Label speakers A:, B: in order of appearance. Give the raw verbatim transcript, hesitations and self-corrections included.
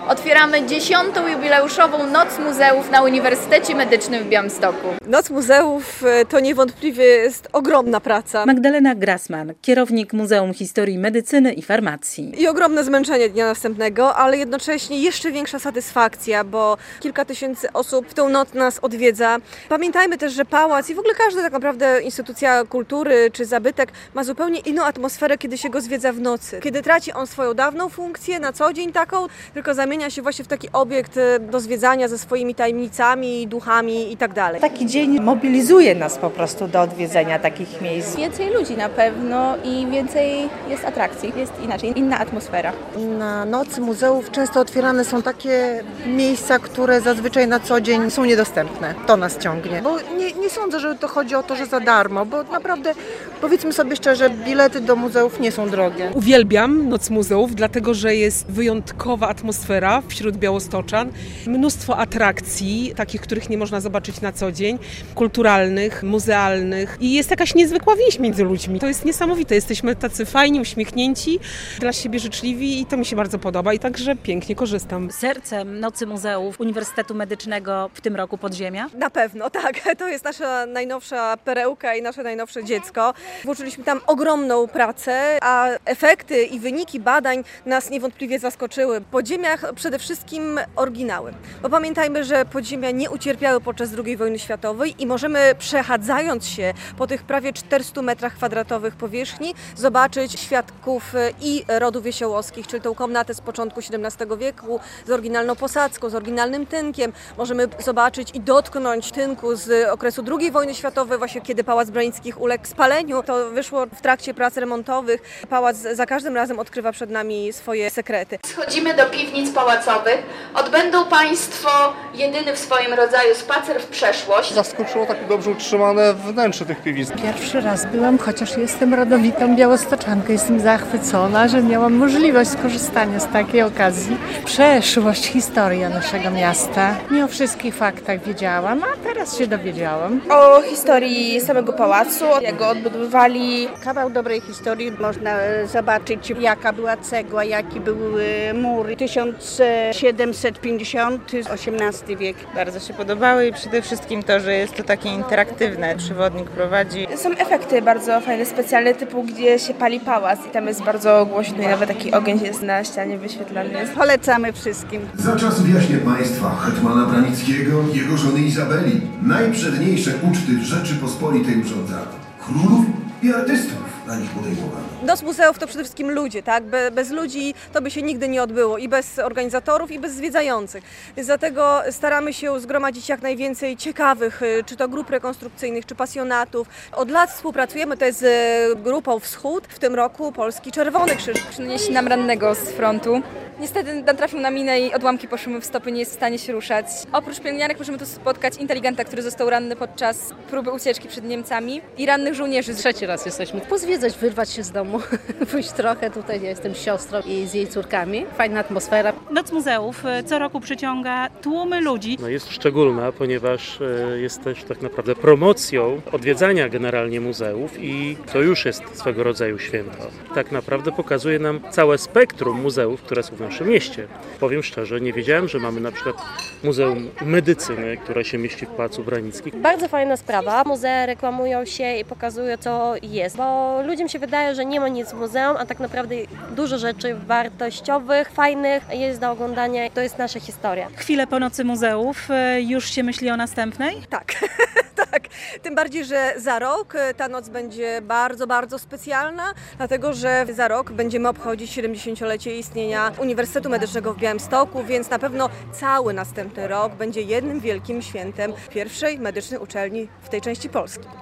A: Otwieramy dziesiątą jubileuszową Noc Muzeów na Uniwersytecie Medycznym w Białymstoku.
B: Noc Muzeów to niewątpliwie jest ogromna praca.
C: Magdalena Grassman, kierownik Muzeum Historii Medycyny i Farmacji.
B: I ogromne zmęczenie dnia następnego, ale jednocześnie jeszcze większa satysfakcja, bo kilka tysięcy osób w tą noc nas odwiedza. Pamiętajmy też, że pałac i w ogóle każda tak naprawdę instytucja kultury czy zabytek ma zupełnie inną atmosferę, kiedy się go zwiedza w nocy. Kiedy traci on swoją dawną funkcję, na co dzień taką, tylko zamienia się właśnie w taki obiekt do zwiedzania ze swoimi tajemnicami, duchami i tak dalej.
D: Taki dzień mobilizuje nas po prostu do odwiedzenia takich miejsc.
E: Więcej ludzi na pewno i więcej jest atrakcji, jest inaczej, inna atmosfera.
F: Na Nocy Muzeów często otwierane są takie miejsca, które zazwyczaj na co dzień są niedostępne. To nas ciągnie, bo nie, nie sądzę, że to chodzi o to, że za darmo, bo naprawdę powiedzmy sobie szczerze, bilety do muzeów nie są drogie.
G: Uwielbiam Noc Muzeów, dlatego że jest wyjątkowa atmosfera wśród białostoczan. Mnóstwo atrakcji, takich, których nie można zobaczyć na co dzień, kulturalnych, muzealnych i jest jakaś niezwykła więź między ludźmi. To jest niesamowite, jesteśmy tacy fajni, uśmiechnięci, dla siebie życzliwi i to mi się bardzo podoba i także pięknie korzystam.
C: Sercem Nocy Muzeów Uniwersytetu Medycznego w tym roku Podziemia?
B: Na pewno, tak. To jest nasza najnowsza perełka i nasze najnowsze dziecko. Włożyliśmy tam ogromną pracę, a efekty i wyniki badań nas niewątpliwie zaskoczyły. W podziemiach przede wszystkim oryginały. Bo pamiętajmy, że podziemia nie ucierpiały podczas drugiej wojny światowej i możemy, przechadzając się po tych prawie czterystu metrach kwadratowych powierzchni, zobaczyć świadków i rodu Wiesiołowskich, czyli tą komnatę z początku siedemnastego wieku, z oryginalną posadzką, z oryginalnym tynkiem. Możemy zobaczyć i dotknąć tynku z okresu drugiej wojny światowej, właśnie kiedy Pałac Branickich uległ spaleniu. To wyszło w trakcie prac remontowych. Pałac za każdym razem odkrywa przed nami swoje sekrety.
A: Schodzimy do piwnic pałacowych. Odbędą Państwo jedyny w swoim rodzaju spacer w przeszłość.
H: Zaskoczyło takie dobrze utrzymane wnętrze tych piwnic.
I: Pierwszy raz byłam, chociaż jestem rodowitą białostoczanką. Jestem zachwycona, że miałam możliwość skorzystania z takiej okazji. Przeszłość, historia naszego miasta. Nie o wszystkich faktach wiedziałam, a teraz się dowiedziałam.
E: O historii samego pałacu, jak go odbudowywali.
J: Kawał dobrej historii, można zobaczyć jaka była cegła, jaki był mur. tysiąc siedemset pięćdziesiąty, osiemnasty wiek.
D: Bardzo się podobały i przede wszystkim to, że jest to takie interaktywne. Przewodnik prowadzi.
E: Są efekty bardzo fajne, specjalne, typu gdzie się pali pałac i tam jest bardzo głośno i nawet taki ogień jest na ścianie wyświetlany.
J: Polecamy wszystkim.
K: Za czasów jaśnie państwa hetmana Branickiego i jego żony Izabeli najprzedniejsze uczty w Rzeczypospolitej urządzano. Królów i artystów na nich podejmowano.
B: Noc Muzeów to przede wszystkim ludzie, tak? Be, bez ludzi to by się nigdy nie odbyło i bez organizatorów i bez zwiedzających. Więc dlatego staramy się zgromadzić jak najwięcej ciekawych, czy to grup rekonstrukcyjnych, czy pasjonatów. Od lat współpracujemy też z grupą Wschód, w tym roku Polski Czerwony Krzyż.
E: Przynieśli nam rannego z frontu. Niestety natrafił na minę i odłamki poszły mu w stopy, nie jest w stanie się ruszać. Oprócz pielęgniarek możemy tu spotkać inteligenta, który został ranny podczas próby ucieczki przed Niemcami i rannych żołnierzy.
L: Trzeci raz jesteśmy. Pozwiedzać, wyrwać się z domu, pójść trochę. Tutaj ja jestem siostrą i z jej córkami. Fajna atmosfera.
C: Noc Muzeów co roku przyciąga tłumy ludzi.
M: No jest szczególna, ponieważ jest też tak naprawdę promocją odwiedzania generalnie muzeów i to już jest swego rodzaju święto. Tak naprawdę pokazuje nam całe spektrum muzeów, które są w naszym mieście. Powiem szczerze, nie wiedziałem, że mamy na przykład Muzeum Medycyny, które się mieści w Pałacu Branickich.
N: Bardzo fajna sprawa. Muzea reklamują się i pokazują, co jest, bo ludziom się wydaje, że nie ma nic w muzeum, a tak naprawdę dużo rzeczy wartościowych, fajnych jest do oglądania. To jest nasza historia.
C: Chwilę po Nocy Muzeów już się myśli o następnej?
B: Tak. Tak, tym bardziej, że za rok ta noc będzie bardzo, bardzo specjalna, dlatego że za rok będziemy obchodzić siedemdziesięciolecie istnienia Uniwersytetu Medycznego w Białymstoku, więc na pewno cały następny rok będzie jednym wielkim świętem pierwszej medycznej uczelni w tej części Polski.